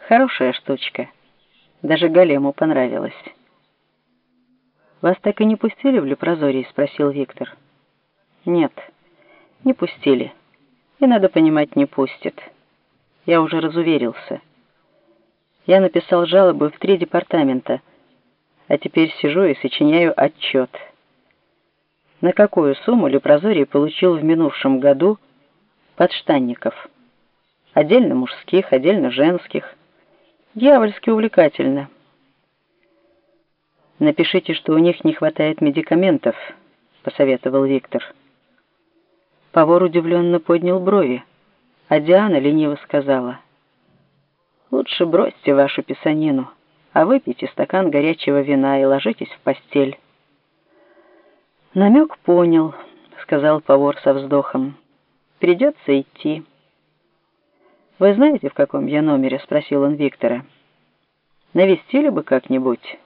Хорошая штучка. Даже голему понравилось. «Вас так и не пустили в Лепрозорий?» — спросил Виктор. «Нет, не пустили. И, надо понимать, не пустят. Я уже разуверился. Я написал жалобы в 3 департамента, а теперь сижу и сочиняю отчет. На какую сумму Лепрозорий получил в минувшем году подштанников? Отдельно мужских, отдельно женских. Дьявольски увлекательно». «Напишите, что у них не хватает медикаментов», — посоветовал Виктор. Повар удивленно поднял брови, а Диана лениво сказала: «Лучше бросьте вашу писанину, а выпейте стакан горячего вина и ложитесь в постель». «Намек понял», — сказал повар со вздохом. «Придется идти». «Вы знаете, в каком я номере?» — спросил он Виктора. «Навестили бы как-нибудь?»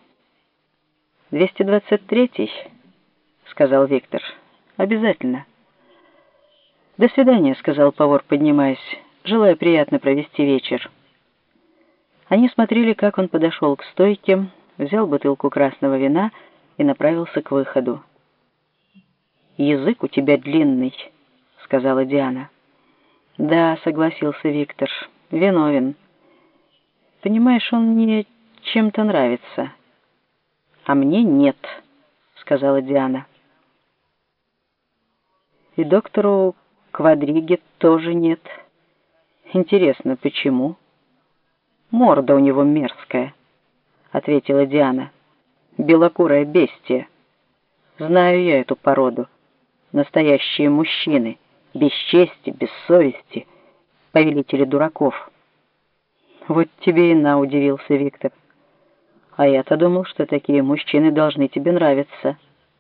«223-й», — сказал Виктор. «Обязательно». «До свидания», — сказал повар, поднимаясь. «Желаю приятно провести вечер». Они смотрели, как он подошел к стойке, взял бутылку красного вина и направился к выходу. «Язык у тебя длинный», — сказала Диана. «Да», — согласился Виктор, — «виновен. Понимаешь, он мне чем-то нравится». «А мне нет», — сказала Диана. «И доктору Квадриге тоже нет. Интересно, почему?» «Морда у него мерзкая», — ответила Диана. «Белокурое бестия. Знаю я эту породу. Настоящие мужчины, без чести, без совести, повелители дураков». «Вот тебе и на», — удивился Виктор. «А я-то думал, что такие мужчины должны тебе нравиться».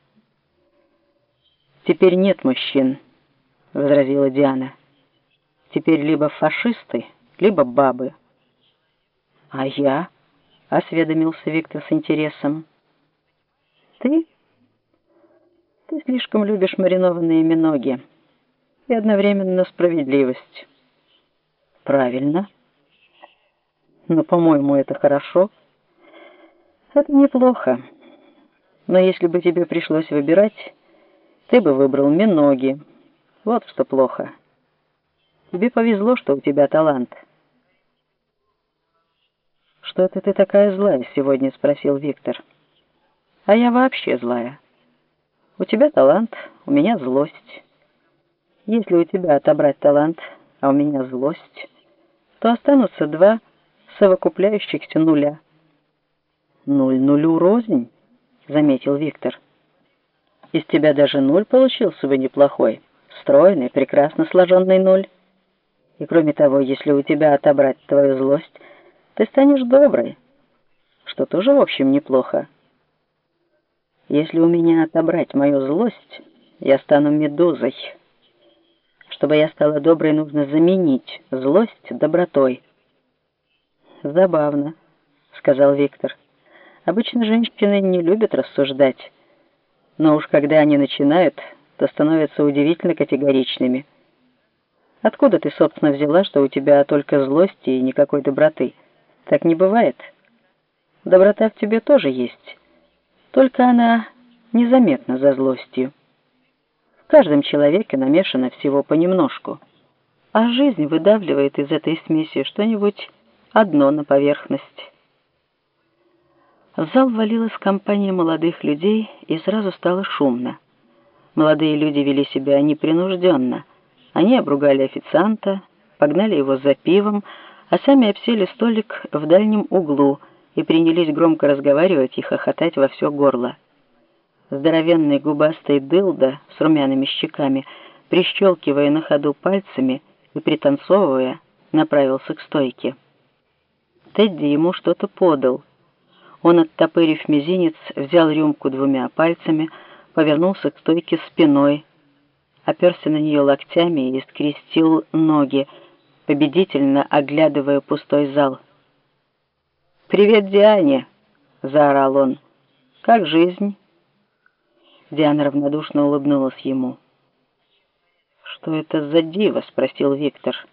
«Теперь нет мужчин», — возразила Диана. «Теперь либо фашисты, либо бабы». «А я?» — осведомился Виктор с интересом. «Ты? Ты слишком любишь маринованные миноги и одновременно справедливость». «Правильно. Но, по-моему, это хорошо». «Это неплохо. Но если бы тебе пришлось выбирать, ты бы выбрал миноги. Вот что плохо. Тебе повезло, что у тебя талант». «Что это ты такая злая сегодня?» — спросил Виктор. «А я вообще злая. У тебя талант, у меня злость. Если у тебя отобрать талант, а у меня злость, то останутся 2 совокупляющихся нуля». «Нуль нулю рознь», — заметил Виктор. «Из тебя даже 0 получился бы неплохой, стройный, прекрасно сложенный 0. И кроме того, если у тебя отобрать твою злость, ты станешь доброй, что тоже, в общем, неплохо. Если у меня отобрать мою злость, я стану медузой. Чтобы я стала доброй, нужно заменить злость добротой». «Забавно», — сказал Виктор. «Обычно женщины не любят рассуждать, но уж когда они начинают, то становятся удивительно категоричными. Откуда ты, собственно, взяла, что у тебя только злость и никакой доброты? Так не бывает. Доброта в тебе тоже есть, только она незаметна за злостью. В каждом человеке намешано всего понемножку, а жизнь выдавливает из этой смеси что-нибудь одно на поверхность». В зал ввалилась компания молодых людей, и сразу стало шумно. Молодые люди вели себя непринужденно. Они обругали официанта, погнали его за пивом, а сами обсели столик в дальнем углу и принялись громко разговаривать и хохотать во все горло. Здоровенный губастый дылда с румяными щеками, прищелкивая на ходу пальцами и пританцовывая, направился к стойке. Тедди ему что-то подал. Он, оттопырив мизинец, взял рюмку 2 пальцами, повернулся к стойке спиной, оперся на нее локтями и скрестил ноги, победительно оглядывая пустой зал. «Привет, Диане!» — заорал он. «Как жизнь?» Диана равнодушно улыбнулась ему. «Что это за диво?» — спросил Виктор.